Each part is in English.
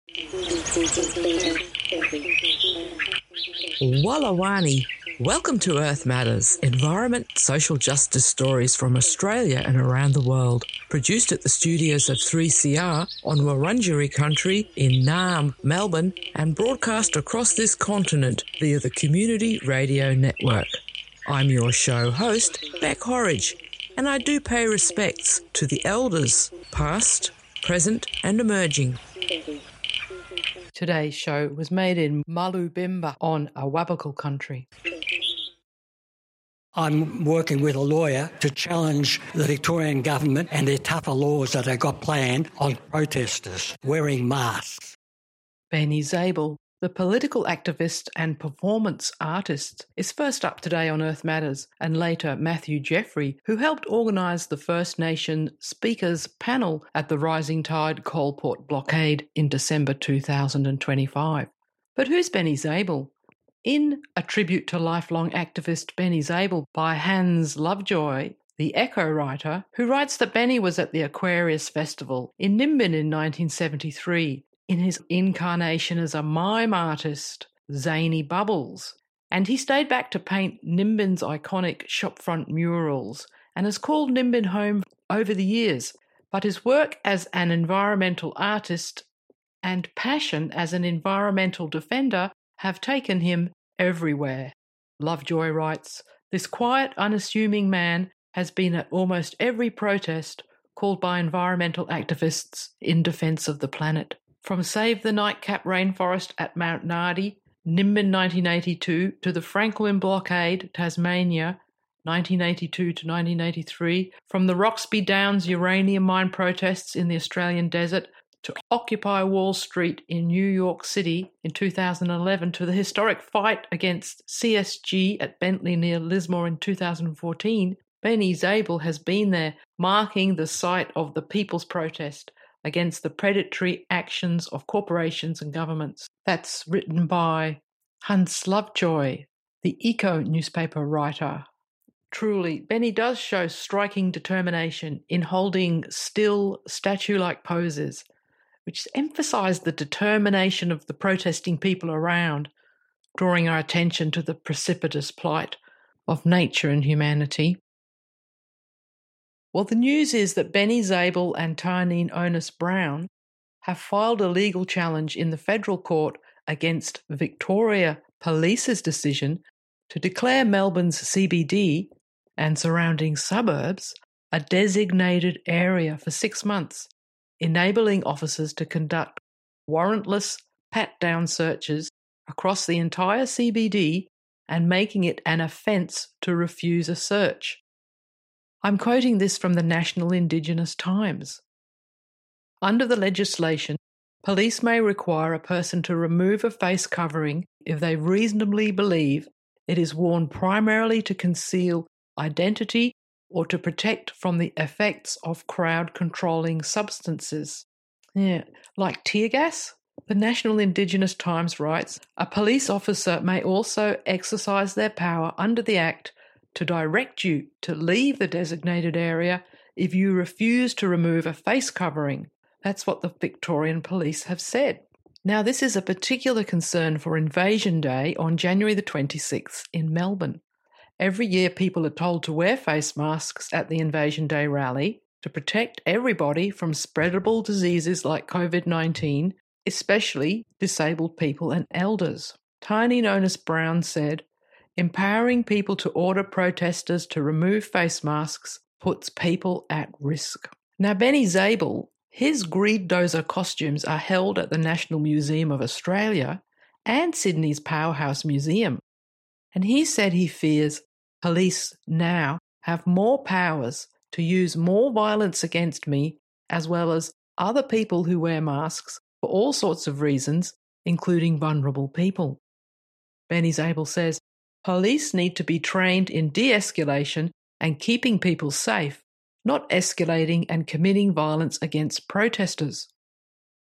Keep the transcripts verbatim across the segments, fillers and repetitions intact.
Wallawani, welcome to Earth Matters, environment, social justice stories from Australia and around the world. Produced at the studios of three C R on Wurundjeri country in Naarm, Melbourne, and broadcast across this continent via the Community Radio Network. I'm your show host, Beck Horridge, and I do pay respects to the elders, past, present and emerging. Today's show was made in Malubimba on Awabakal country. I'm working with a lawyer to challenge the Victorian government and their tougher laws that they've got planned on protesters wearing masks. Benny Zabel, the political activist and performance artist, is first up today on Earth Matters, and later Matthew Jeffrey, who helped organise the First Nation Speakers panel at the Rising Tide Coalport blockade in December two thousand twenty-five. But who's Benny Zabel? In A Tribute to Lifelong Activist Benny Zabel by Hans Lovejoy, the Echo writer, who writes that Benny was at the Aquarius Festival in Nimbin in nineteen seventy-three in his incarnation as a mime artist, Zany Bubbles, and he stayed back to paint Nimbin's iconic shopfront murals and has called Nimbin home over the years, but his work as an environmental artist and passion as an environmental defender have taken him everywhere. Lovejoy writes, "This quiet, unassuming man has been at almost every protest called by environmental activists in defence of the planet. From Save the Nightcap Rainforest at Mount Nardi, Nimbin nineteen eighty-two, to the Franklin Blockade, Tasmania, nineteen eighty-two to nineteen eighty-three, from the Roxby Downs uranium mine protests in the Australian desert to Occupy Wall Street in New York City in two thousand eleven, to the historic fight against C S G at Bentley near Lismore in two thousand fourteen, Benny Zabel has been there, marking the site of the people's protest against the predatory actions of corporations and governments." That's written by Hans Lovejoy, the Eco newspaper writer. Truly, Benny does show striking determination in holding still, statue-like poses, which emphasise the determination of the protesting people around, drawing our attention to the precipitous plight of nature and humanity. Well, the news is that Benny Zabel and Tarneen Onus Brown have filed a legal challenge in the federal court against Victoria Police's decision to declare Melbourne's C B D and surrounding suburbs a designated area for six months, enabling officers to conduct warrantless pat-down searches across the entire C B D and making it an offence to refuse a search. I'm quoting this from the National Indigenous Times. Under the legislation, police may require a person to remove a face covering if they reasonably believe it is worn primarily to conceal identity or to protect from the effects of crowd-controlling substances. Yeah, like tear gas? The National Indigenous Times writes, "A police officer may also exercise their power under the Act to direct you to leave the designated area if you refuse to remove a face covering." That's what the Victorian Police have said. Now, this is a particular concern for Invasion Day on January the twenty-sixth in Melbourne. Every year people are told to wear face masks at the Invasion Day rally to protect everybody from spreadable diseases like COVID nineteen, especially disabled people and elders. Tarneen Onus Brown said, "Empowering people to order protesters to remove face masks puts people at risk." Now, Benny Zabel, his greed dozer costumes are held at the National Museum of Australia and Sydney's Powerhouse Museum, and he said he fears police now have more powers to use more violence against me, as well as other people who wear masks for all sorts of reasons, including vulnerable people. Benny Zabel says, "Police need to be trained in de-escalation and keeping people safe, not escalating and committing violence against protesters."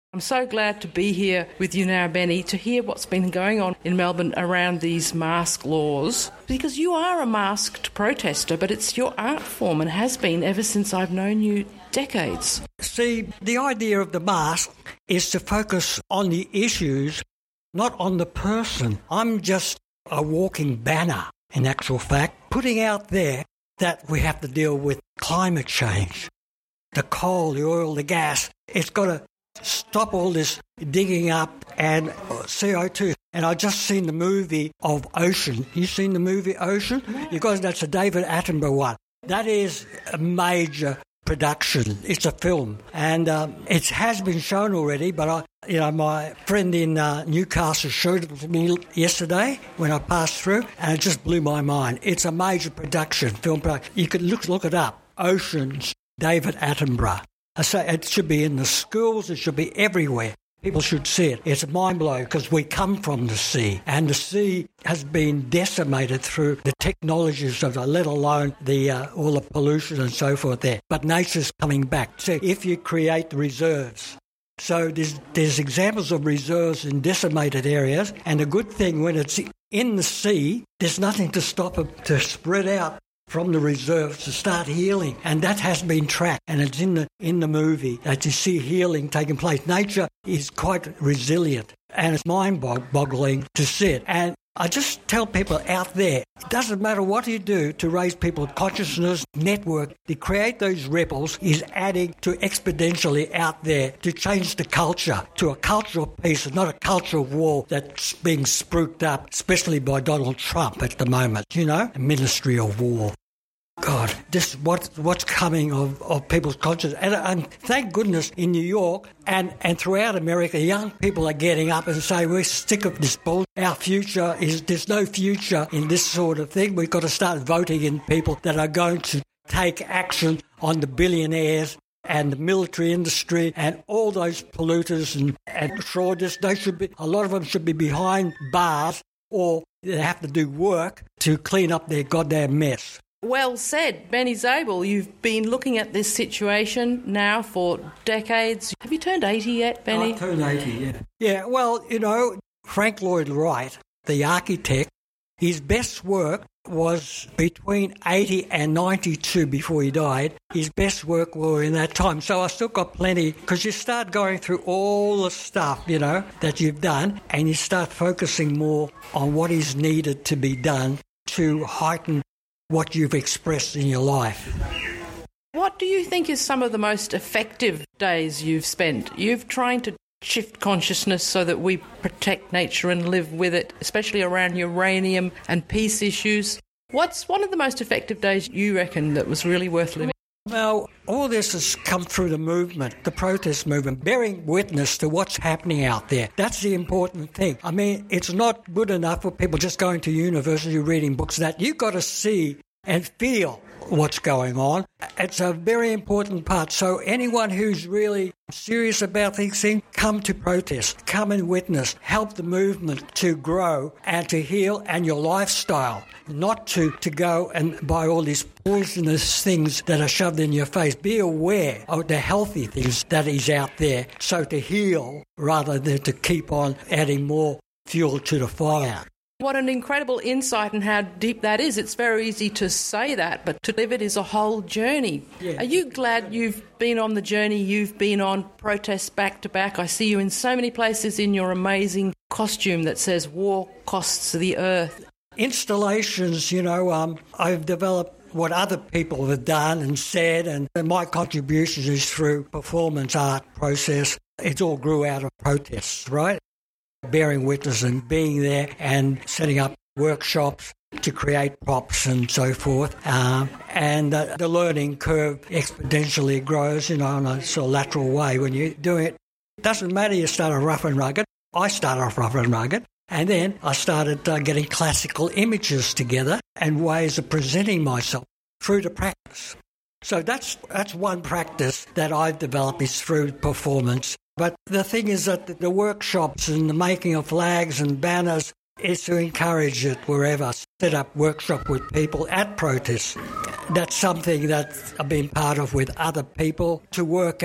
I'm so glad to be here with you now, Benny, to hear what's been going on in Melbourne around these mask laws, because you are a masked protester, but it's your art form and has been ever since I've known you decades. See, the idea of the mask is to focus on the issues, not on the person. I'm just a walking banner, in actual fact, putting out there that we have to deal with climate change. The coal, the oil, the gas, it's got to stop all this digging up and C O two. And I just seen the movie of Ocean. You seen the movie Ocean? No. You guys, that's a David Attenborough one. That is a major production. It's a film, and um, it has been shown already. But I, you know, my friend in uh, Newcastle showed it to me yesterday when I passed through, and it just blew my mind. It's a major production, film production. You could look look it up. Oceans, David Attenborough. I say it should be in the schools. It should be everywhere. People should see it. It's mind-blowing because we come from the sea, and the sea has been decimated through the technologies of it, let alone the uh, all the pollution and so forth there. But nature's coming back. So if you create the reserves, so there's, there's examples of reserves in decimated areas, and the good thing when it's in the sea, there's nothing to stop it to spread out from the reserves to start healing, and that has been tracked, and it's in the in the movie that you see healing taking place. Nature is quite resilient, and it's mind-boggling to see it. And I just tell people out there, it doesn't matter what you do to raise people's consciousness, network, to create those ripples is adding to exponentially out there to change the culture to a cultural peace, not a cultural war that's being spruiked up, especially by Donald Trump at the moment, you know, a ministry of war. God, this what what's coming of, of people's consciousness. And, and thank goodness in New York and, and throughout America, young people are getting up and saying, we're sick of this bull. Our future is, there's no future in this sort of thing. We've got to start voting in people that are going to take action on the billionaires and the military industry and all those polluters and, and fraudsters. They should be, a lot of them should be behind bars, or they have to do work to clean up their goddamn mess. Well said, Benny Zabel. You've been looking at this situation now for decades. Have you turned eighty yet, Benny? I turned eighty, yeah. Yeah, well, you know, Frank Lloyd Wright, the architect, his best work was between eighty and ninety-two before he died. His best work were in that time. So I still got plenty, because you start going through all the stuff, you know, that you've done, and you start focusing more on what is needed to be done to heighten what you've expressed in your life. What do you think is some of the most effective days you've spent? You've trying to shift consciousness so that we protect nature and live with it, especially around uranium and peace issues. What's one of the most effective days you reckon that was really worth living? Well, all this has come through the movement, the protest movement, bearing witness to what's happening out there. That's the important thing. I mean, it's not good enough for people just going to university, reading books, that you've got to see and feel what's going on. It's a very important part. So anyone who's really serious about these things, come to protest, come and witness, help the movement to grow and to heal, and your lifestyle, not to, to go and buy all these poisonous things that are shoved in your face. Be aware of the healthy things that is out there, so to heal rather than to keep on adding more fuel to the fire. What an incredible insight and how deep that is. It's very easy to say that, but to live it is a whole journey. Yeah. Are you glad you've been on the journey you've been on, protests back to back? I see you in so many places in your amazing costume that says war costs the earth. Installations, you know, um, I've developed what other people have done and said, and my contribution is through performance art process. It all grew out of protests, right? Bearing witness and being there and setting up workshops to create props and so forth. Um, and uh, the learning curve exponentially grows, you know, in a sort of lateral way when you're doing it. It doesn't matter you start off rough and rugged. I started off rough and rugged. And then I started uh, getting classical images together and ways of presenting myself through the practice. So that's that's one practice that I've developed, is through performance. But the thing is that the workshops and the making of flags and banners is to encourage it wherever. Set up workshop with people at protests. That's something that I've been part of with other people to work up.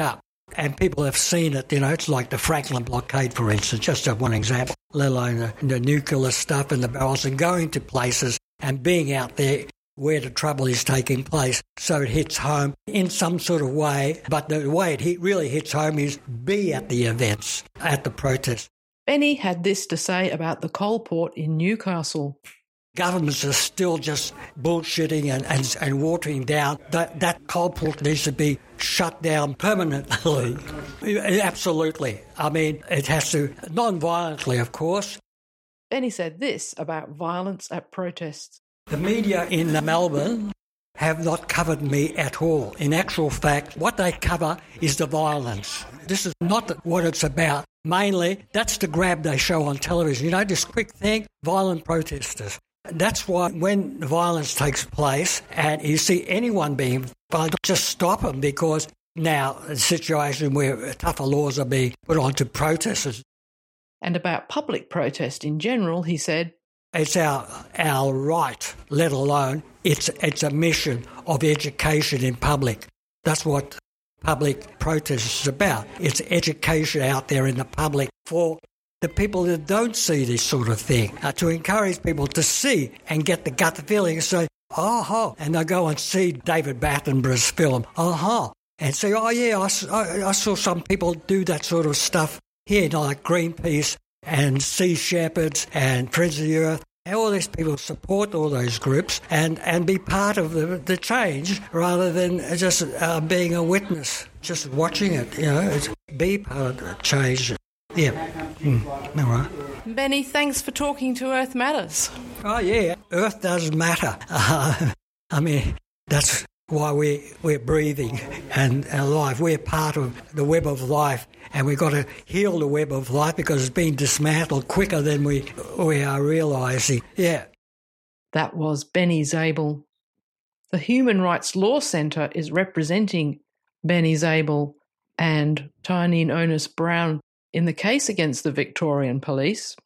And people have seen it, you know, it's like the Franklin blockade, for instance, just one example, let alone the, the nuclear stuff and the barrels, and going to places and being out there where the trouble is taking place, so it hits home in some sort of way. But the way it hit, really hits home is be at the events, at the protests. Benny had this to say about the coal port in Newcastle. Governments are still just bullshitting and, and, and watering down. That, that coal port needs to be shut down permanently. Absolutely. I mean, it has to, non-violently, of course. Benny said this about violence at protests. The media in Melbourne have not covered me at all. In actual fact, what they cover is the violence. This is not what it's about. Mainly, that's the grab they show on television. You know, this quick thing, violent protesters. That's why when violence takes place and you see anyone being violent, just stop them, because now a situation where tougher laws are being put on to protesters. And about public protest in general, he said, it's our our right, let alone it's it's a mission of education in public. That's what public protest is about. It's education out there in the public for the people that don't see this sort of thing, uh, to encourage people to see and get the gut feeling and say, oh, and they go and see David Attenborough's film, oh, and say, oh yeah, I, I, I saw some people do that sort of stuff here, like Greenpeace and Sea Shepherds and Friends of the Earth. And all these people support all those groups and, and be part of the, the change rather than just uh, being a witness, just watching it, you know, it's be part of the change. Yeah. Mm. All right. Benny, thanks for talking to Earth Matters. Oh, yeah, Earth does matter. Uh, I mean, that's why we're, we're breathing and alive. We're part of the web of life, and we've got to heal the web of life because it's been dismantled quicker than we, we are realising. Yeah. That was Benny Zabel. The Human Rights Law Centre is representing Benny Zabel and Tyne Onus Brown in the case against the Victorian Police.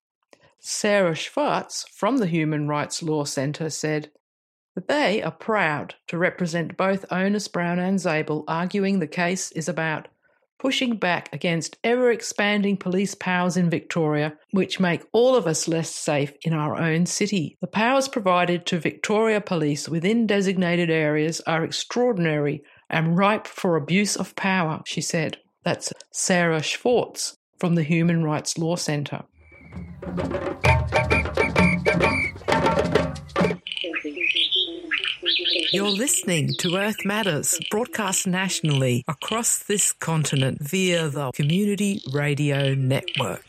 Sarah Schwartz from the Human Rights Law Centre said that they are proud to represent both Onus Brown and Zabel, arguing the case is about pushing back against ever-expanding police powers in Victoria, which make all of us less safe in our own city. The powers provided to Victoria Police within designated areas are extraordinary and ripe for abuse of power, she said. That's Sarah Schwartz from the Human Rights Law Centre. You're listening to Earth Matters, broadcast nationally across this continent via the Community Radio Network.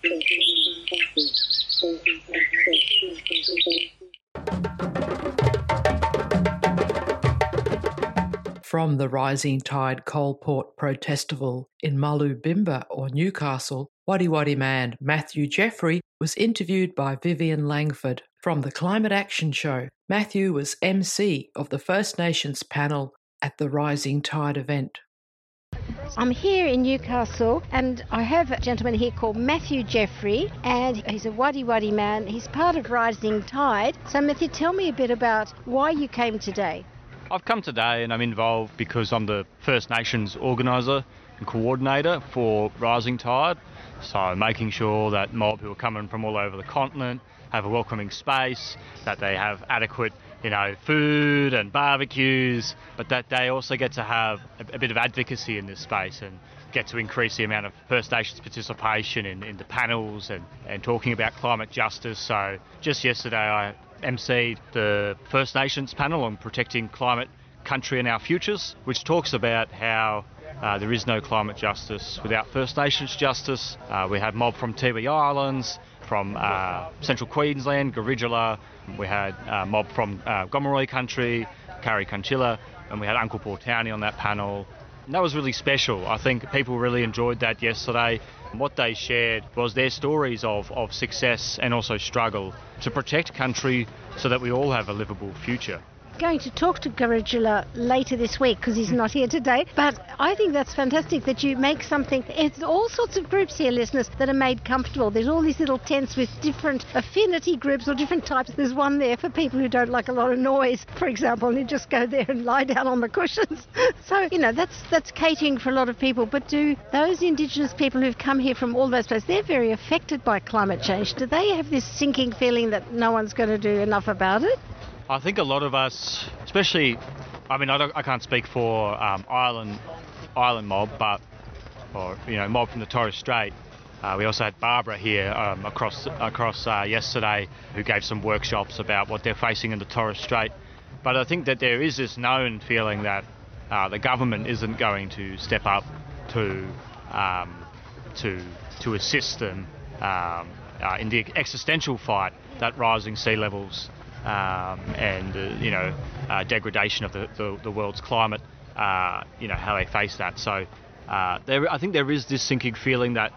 From the Rising Tide Coal Port Protestival in Mulubimba or Newcastle, Wadi Wadi man Matthew Jeffrey was interviewed by Vivian Langford. From the Climate Action Show, Matthew was M C of the First Nations panel at the Rising Tide event. I'm here in Newcastle and I have a gentleman here called Matthew Jeffrey, and he's a Wadi Wadi man. He's part of Rising Tide. So Matthew, tell me a bit about why you came today. I've come today and I'm involved because I'm the First Nations organiser and coordinator for Rising Tide. So making sure that mob who are coming from all over the continent have a welcoming space, that they have adequate, you know, food and barbecues, but that they also get to have a, a bit of advocacy in this space and get to increase the amount of First Nations participation in, in the panels and, and talking about climate justice. So just yesterday I emceed the First Nations panel on protecting climate, country and our futures, which talks about how uh, there is no climate justice without First Nations justice. Uh, we have mob from Tiwi Islands, from uh, Central Queensland, Garidgala. We had uh, mob from uh, Gomeroi country, Kari Kunchilla, and we had Uncle Portownie on that panel. And that was really special. I think people really enjoyed that yesterday. What they shared was their stories of, of success and also struggle to protect country so that we all have a livable future. going to talk to Garigula later this week because he's not here today. But I think that's fantastic that you make something. It's all sorts of groups here, listeners, that are made comfortable. There's all these little tents with different affinity groups or different types. There's one there for people who don't like a lot of noise, for example, and you just go there and lie down on the cushions. So, you know, that's that's catering for a lot of people. But do those Indigenous people who've come here from all those places, they're very affected by climate change. Do they have this sinking feeling that no one's going to do enough about it? I think a lot of us, especially, I mean, I, don't, I can't speak for um, Island Island Mob, but, or, you know, Mob from the Torres Strait. Uh, we also had Barbara here um, across across uh, yesterday, who gave some workshops about what they're facing in the Torres Strait. But I think that there is this known feeling that uh, the government isn't going to step up to um, to to assist them um, uh, in the existential fight that rising sea levels um, and uh, you know uh, degradation of the, the, the world's climate, uh, you know how they face that. So uh, there, I think there is this sinking feeling that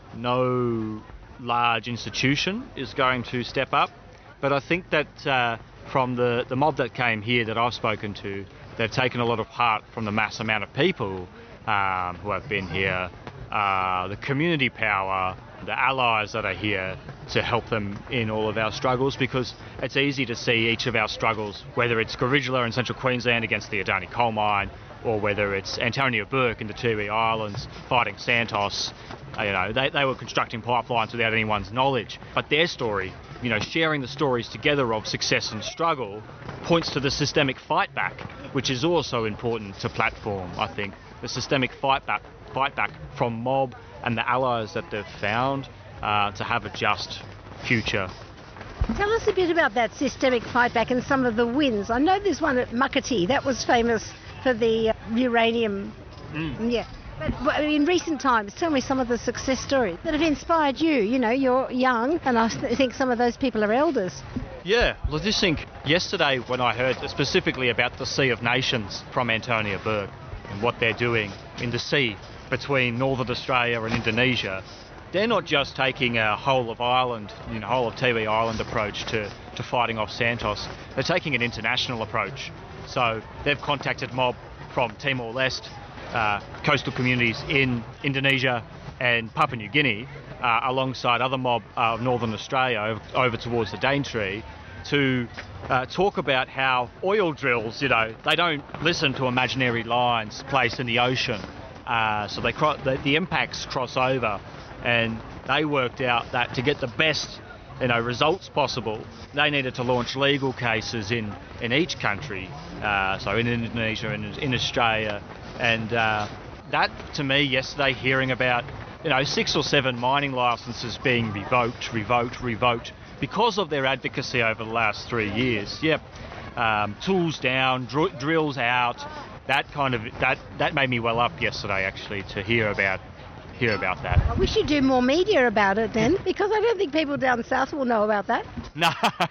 no large institution is going to step up. But I think that uh, from the, the mob that came here that I've spoken to, they've taken a lot of heart from the mass amount of people um, who have been here, uh, the community power, the allies that are here to help them in all of our struggles, because it's easy to see each of our struggles, whether it's Garigula in central Queensland against the Adani coal mine, or whether it's Antonio Burke in the Tiwi Islands fighting Santos. You know, they, they were constructing pipelines without anyone's knowledge. But their story, you know, sharing the stories together of success and struggle, points to the systemic fight back, which is also important to platform, I think. The systemic fight back, fight back from mob and the allies that they've found uh, to have a just future. Tell us a bit about that systemic fight back and some of the wins. I know there's one at Muckaty that was famous for the uh, uranium. Mm. Yeah. But in recent times, tell me some of the success stories that have inspired you. You know, you're young, and I think some of those people are elders. Yeah, well, I just think yesterday when I heard specifically about the Sea of Nations from Antonio Burke and what they're doing in the sea between Northern Australia and Indonesia, they're not just taking a whole of Ireland, you know, whole of Tiwi Island approach to, to fighting off Santos. They're taking an international approach. So they've contacted mob from Timor-Leste, uh, coastal communities in Indonesia and Papua New Guinea, uh, alongside other mob of uh, Northern Australia over, over towards the Daintree, to uh, talk about how oil drills, you know, they don't listen to imaginary lines placed in the ocean. Uh, so they cro- the, the impacts cross over, and they worked out that to get the best, you know, results possible, they needed to launch legal cases in, in each country, uh, so in Indonesia and in Australia. And uh, that, to me, yesterday, hearing about, you know, six or seven mining licenses being revoked, revoked, revoked, because of their advocacy over the last three years. Yep, um, tools down, dr- drills out, that kind of, that, that made me well up yesterday, actually, to hear about hear about that. I wish you'd do more media about it then, because I don't think people down south will know about that. No,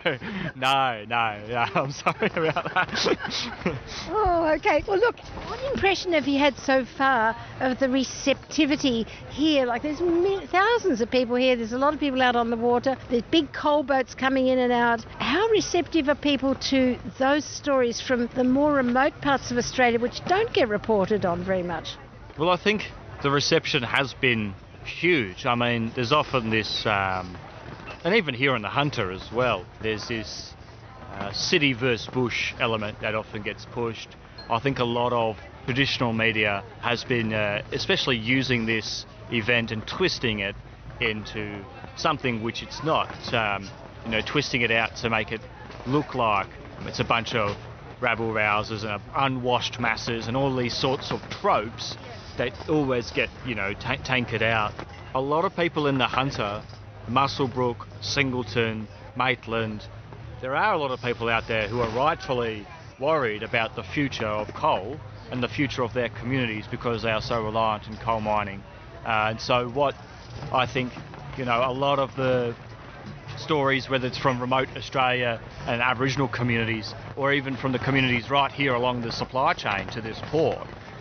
no, no, no, I'm sorry about that. Oh, okay. Well, look, what impression have you had so far of the receptivity here? Like, there's thousands of people here. There's a lot of people out on the water. There's big coal boats coming in and out. How receptive are people to those stories from the more remote parts of Australia, which don't get reported on very much? Well, I think the reception has been huge. I mean, there's often this, um, and even here in the Hunter as well, there's this uh, city versus bush element that often gets pushed. I think a lot of traditional media has been, uh, especially using this event and twisting it into something which it's not. Um, you know, twisting it out to make it look like it's a bunch of rabble-rousers and unwashed masses and all these sorts of tropes that always get, you know, t- tankered out. A lot of people in the Hunter, Muswellbrook, Singleton, Maitland, there are a lot of people out there who are rightfully worried about the future of coal and the future of their communities because they are so reliant on coal mining. Uh, and so what I think, you know, a lot of the stories, whether it's from remote Australia and Aboriginal communities, or even from the communities right here along the supply chain to this port,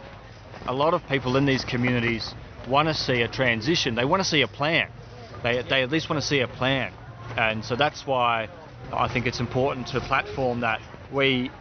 a lot of people in these communities want to see a transition. They want to see a plan. They, they at least want to see a plan. And so that's why I think it's important to platform that we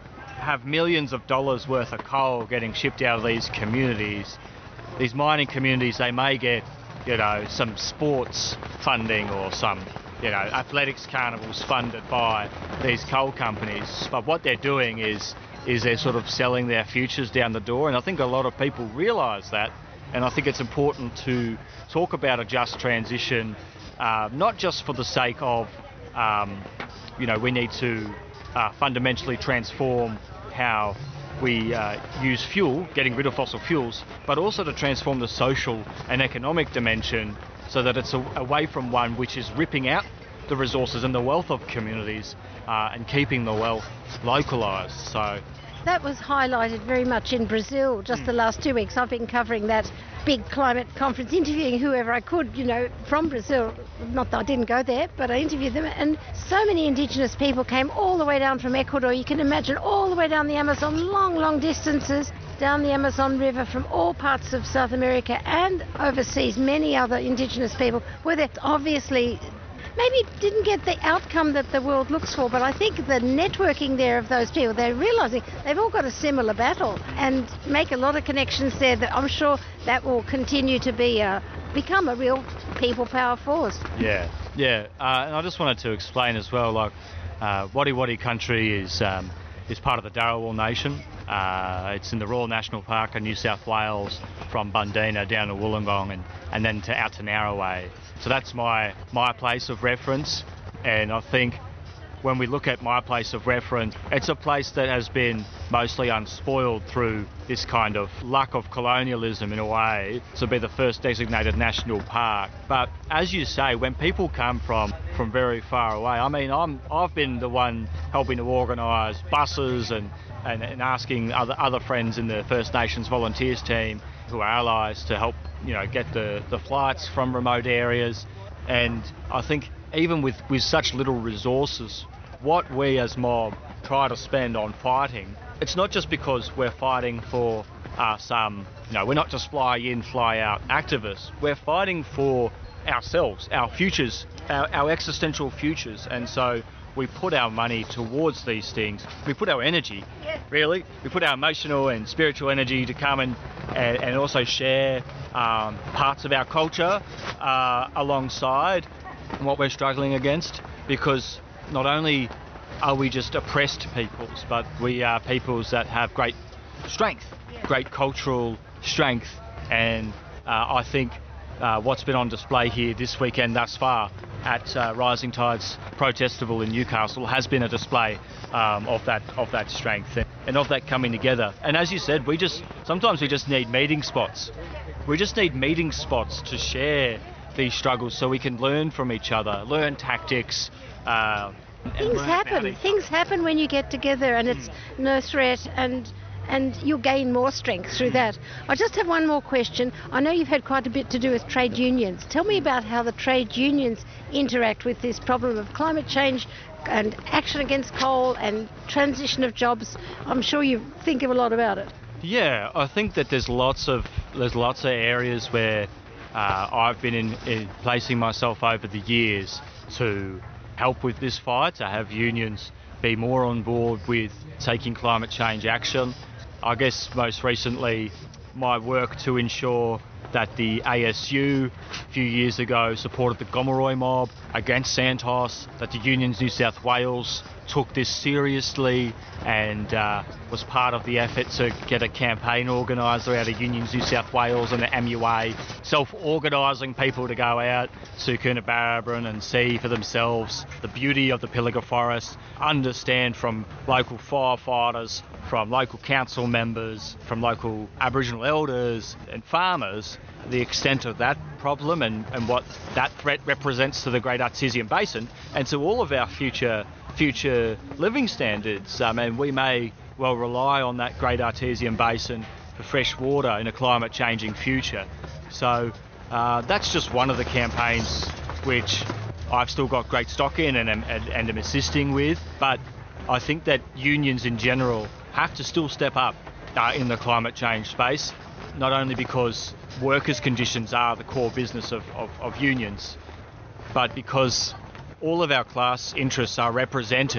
have millions of dollars worth of coal getting shipped out of these communities, these mining communities, they may get, you know, some sports funding or some, you know, athletics carnivals funded by these coal companies. But what they're doing is is they're sort of selling their futures down the door, and I think a lot of people realise that. And I think it's important to talk about a just transition, uh, not just for the sake of, um, you know, we need to uh, fundamentally transform how we uh, use fuel, getting rid of fossil fuels, but also to transform the social and economic dimension so that it's a, away from one which is ripping out the resources and the wealth of communities uh, and keeping the wealth localised. So that was highlighted very much in Brazil just mm. the last two weeks. I've been covering that big climate conference, interviewing whoever I could, you know, from Brazil. Not that I didn't go there, but I interviewed them. And so many indigenous people came all the way down from Ecuador. You can imagine all the way down the Amazon, long, long distances down the Amazon River from all parts of South America and overseas. Many other indigenous people were there. Obviously, maybe didn't get the outcome that the world looks for, but I think the networking there of those people, they're realising they've all got a similar battle and make a lot of connections there that I'm sure that will continue to be a, become a real people power force. Yeah, yeah. Uh, and I just wanted to explain as well, like, uh, Wadi Wadi country is um, is part of the Darawal Nation. Uh, it's in the Royal National Park in New South Wales, from Bundeena down to Wollongong and, and then to out to Narraway. So that's my my place of reference, and I think when we look at my place of reference, it's a place that has been mostly unspoiled through this kind of luck of colonialism in a way to be the first designated national park. But as you say, when people come from, from very far away, I mean, I'm, I've been the one helping to organise buses and, and, and asking other, other friends in the First Nations volunteers team who are allies to help, you know, get the, the flights from remote areas. And I think even with, with such little resources, what we as mob try to spend on fighting, it's not just because we're fighting for uh, some, you know, we're not just fly in, fly out activists. We're fighting for ourselves, our futures, our, our existential futures. And so we put our money towards these things. We put our energy, really. We put our emotional and spiritual energy to come and, and, and also share um, parts of our culture uh, alongside what we're struggling against, because not only are we just oppressed peoples, but we are peoples that have great strength, great cultural strength, and uh, I think uh, what's been on display here this weekend thus far at uh, Rising Tides Protestival in Newcastle has been a display um, of that of that strength and, and of that coming together. And as you said, we just sometimes we just need meeting spots. We just need meeting spots to share these struggles so we can learn from each other, learn tactics. Uh, Things happen. Things happen when you get together, and it's mm. no threat, and and you'll gain more strength through that. I just have one more question. I know you've had quite a bit to do with trade unions. Tell me about how the trade unions interact with this problem of climate change and action against coal and transition of jobs. I'm sure you think of a lot about it. Yeah, I think that there's lots of there's lots of areas where uh, I've been in, in placing myself over the years to help with this fight, to have unions be more on board with taking climate change action. I guess most recently my work to ensure that the A S U a few years ago supported the Gomeroi mob against Santos, that the Unions New South Wales took this seriously and uh, was part of the effort to get a campaign organised out of Unions New South Wales and the M U A, self-organising people to go out to Coonabarabran and see for themselves the beauty of the Pilliga Forest, understand from local firefighters, from local council members, from local Aboriginal elders and farmers, the extent of that problem and, and what that threat represents to the Great Artesian Basin and to all of our future future living standards. I mean, we may well rely on that Great Artesian Basin for fresh water in a climate changing future. So uh, that's just one of the campaigns which I've still got great stock in and am, and, and am assisting with. But I think that unions in general have to still step up uh, in the climate change space, not only because workers' conditions are the core business of, of, of unions, but because all of our class interests are represented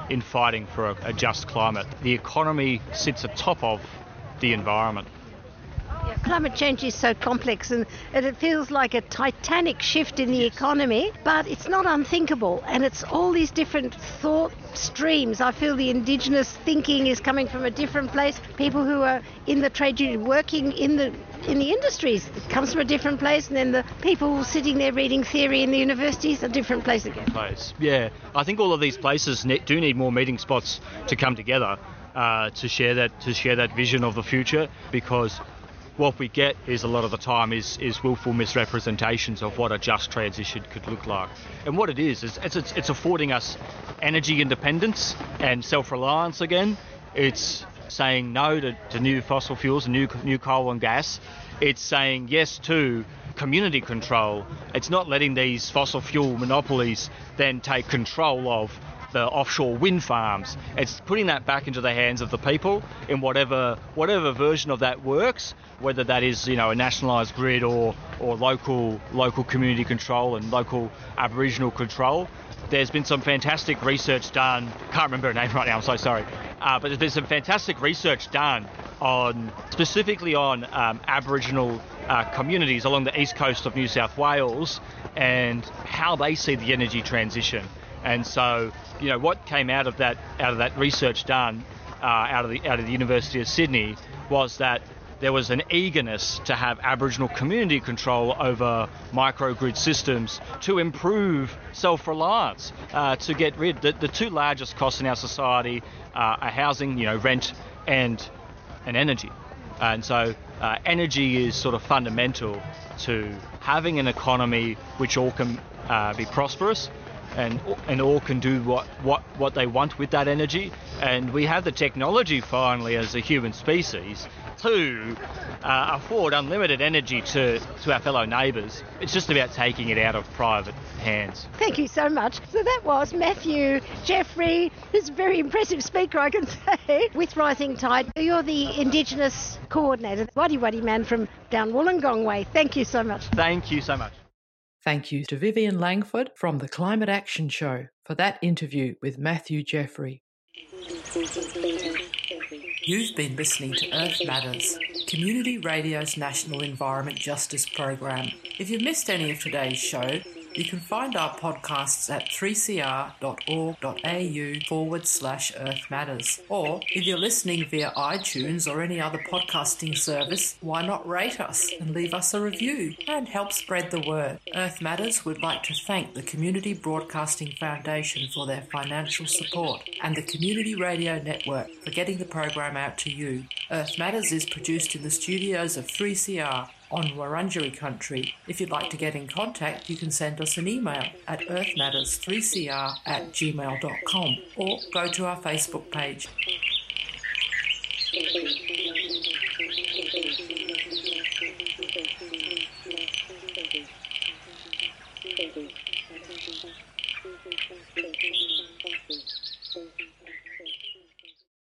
in fighting for a, a just climate. The economy sits atop of the environment. Climate change is so complex and, and it feels like a titanic shift in the Yes. economy, but it's not unthinkable, and it's all these different thought streams. I feel the Indigenous thinking is coming from a different place. People who are in the trade union working in the in the industries, it comes from a different place, and then the people sitting there reading theory in the universities, a different place again. Place. Yeah, I think all of these places ne- do need more meeting spots to come together uh, to share that to share that vision of the future, because what we get is a lot of the time is, is willful misrepresentations of what a just transition could look like. And what it is, is it's, it's, it's affording us energy independence and self-reliance again. It's saying no to, to new fossil fuels and new, new coal and gas. It's saying yes to community control. It's not letting these fossil fuel monopolies then take control of the offshore wind farms. It's putting that back into the hands of the people in whatever whatever version of that works, whether that is, you know, a nationalised grid or or local local community control and local Aboriginal control. There's been some fantastic research done. Can't remember her name right now. I'm so sorry. Uh, but there's been some fantastic research done on specifically on um, Aboriginal uh, communities along the east coast of New South Wales and how they see the energy transition. And so, you know, what came out of that out of that research done uh, out of the out of the University of Sydney was that there was an eagerness to have Aboriginal community control over microgrid systems to improve self-reliance, uh, to get rid. The, the two largest costs in our society uh, are housing, you know, rent and and energy. And so uh, energy is sort of fundamental to having an economy which all can uh, be prosperous. And and all can do what, what, what they want with that energy. And we have the technology finally as a human species to uh, afford unlimited energy to, to our fellow neighbours. It's just about taking it out of private hands. Thank you so much. So that was Matthew Jeffrey, who's a very impressive speaker, I can say, with Rising Tide. You're the Indigenous coordinator, Wadi Wadi man from down Wollongong way. Thank you so much. Thank you so much. Thank you to Vivian Langford from the Climate Action Show for that interview with Matthew Jeffrey. You've been listening to Earth Matters, Community Radio's National Environment Justice Program. If you've missed any of today's show, you can find our podcasts at three c r dot org dot a u forward slash Earth Matters. Or if you're listening via iTunes or any other podcasting service, why not rate us and leave us a review and help spread the word. Earth Matters would like to thank the Community Broadcasting Foundation for their financial support and the Community Radio Network for getting the program out to you. Earth Matters is produced in the studios of three C R on Wurundjeri country. If you'd like to get in contact, you can send us an email at earth matters three c r at gmail dot com or go to our Facebook page.